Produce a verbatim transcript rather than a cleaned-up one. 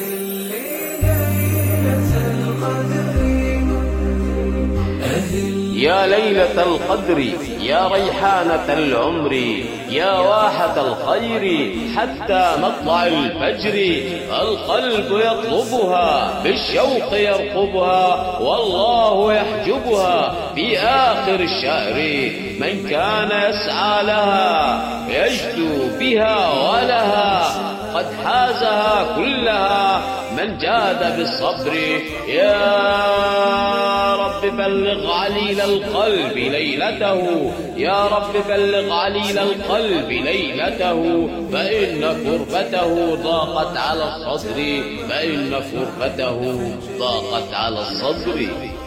يا ليلة القدر يا ريحانة العمر يا واحة الخير حتى مطلع الفجر القلب يطلبها بالشوق يرقبها والله يحجبها في آخر الشهر من كان يسعى لها يجدو بها ولها قد حازها كلها من جاد بالصبر. يا رب بلغ عليل القلب ليلته يا رب بلغ عليل القلب ليلته فإن كربته ضاقت على الصدر فإن كربته ضاقت على الصدر.